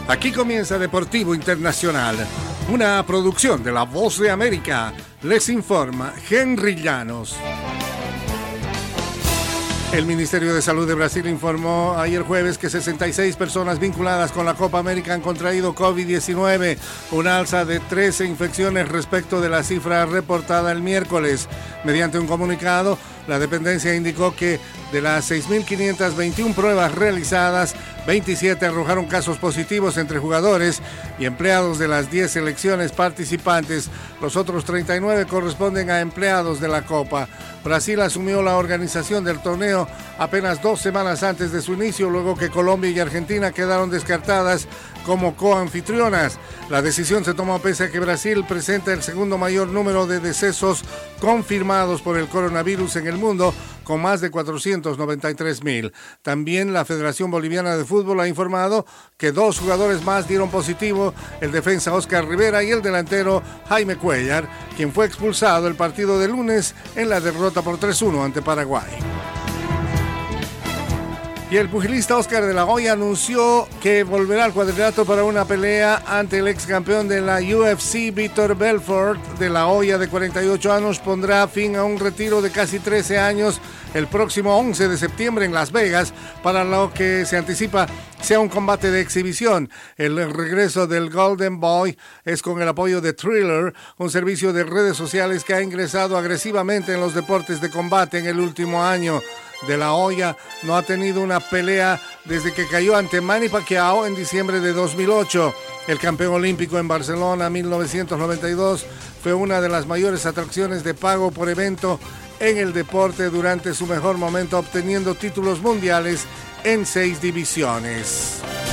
Aquí comienza Deportivo Internacional, una producción de La Voz de América. Les informa Henry Llanos. El Ministerio de Salud de Brasil informó ayer jueves que 66 personas vinculadas con la Copa América han contraído COVID-19, una alza de 13 infecciones respecto de la cifra reportada el miércoles. Mediante un comunicado, la dependencia indicó que de las 6.521 pruebas realizadas, 27 arrojaron casos positivos entre jugadores y empleados de las 10 selecciones participantes. Los otros 39 corresponden a empleados de la Copa. Brasil asumió la organización del torneo apenas 2 semanas antes de su inicio, luego que Colombia y Argentina quedaron descartadas como coanfitrionas. La decisión se tomó pese a que Brasil presenta el segundo mayor número de decesos confirmados por el coronavirus en el mundo, con más de 493,000. También la Federación Boliviana de Fútbol ha informado que 2 jugadores más dieron positivo, el defensa Oscar Rivera y el delantero Jaime Cuellar, quien fue expulsado el partido de lunes en la derrota por 3-1 ante Paraguay. Y el pugilista Oscar de la Hoya anunció que volverá al cuadrilátero para una pelea ante el ex campeón de la UFC, Vitor Belfort. De la Hoya, de 48 años, pondrá fin a un retiro de casi 13 años el próximo 11 de septiembre en Las Vegas, para lo que se anticipa sea un combate de exhibición. El regreso del Golden Boy es con el apoyo de Thriller, un servicio de redes sociales que ha ingresado agresivamente en los deportes de combate en el último año. De la Hoya no ha tenido una pelea desde que cayó ante Manny Pacquiao en diciembre de 2008. El campeón olímpico en Barcelona 1992 fue una de las mayores atracciones de pago por evento en el deporte durante su mejor momento, obteniendo títulos mundiales en 6 divisiones.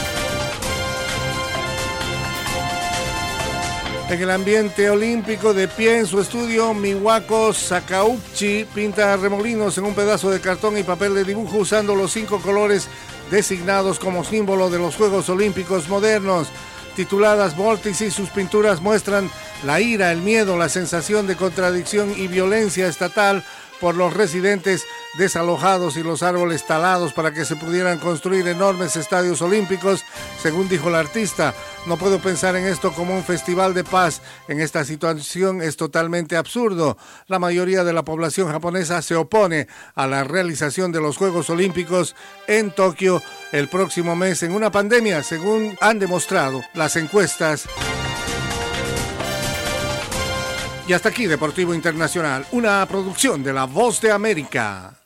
En el ambiente olímpico, de pie en su estudio, Miwako Sakauchi pinta remolinos en un pedazo de cartón y papel de dibujo usando los 5 colores designados como símbolo de los Juegos Olímpicos modernos. Tituladas Vórtice, sus pinturas muestran la ira, el miedo, la sensación de contradicción y violencia estatal por los residentes desalojados y los árboles talados para que se pudieran construir enormes estadios olímpicos, según dijo el artista. No puedo pensar en esto como un festival de paz. En esta situación es totalmente absurdo. La mayoría de la población japonesa se opone a la realización de los Juegos Olímpicos en Tokio el próximo mes en una pandemia, según han demostrado las encuestas. Y hasta aquí Deportivo Internacional, una producción de La Voz de América.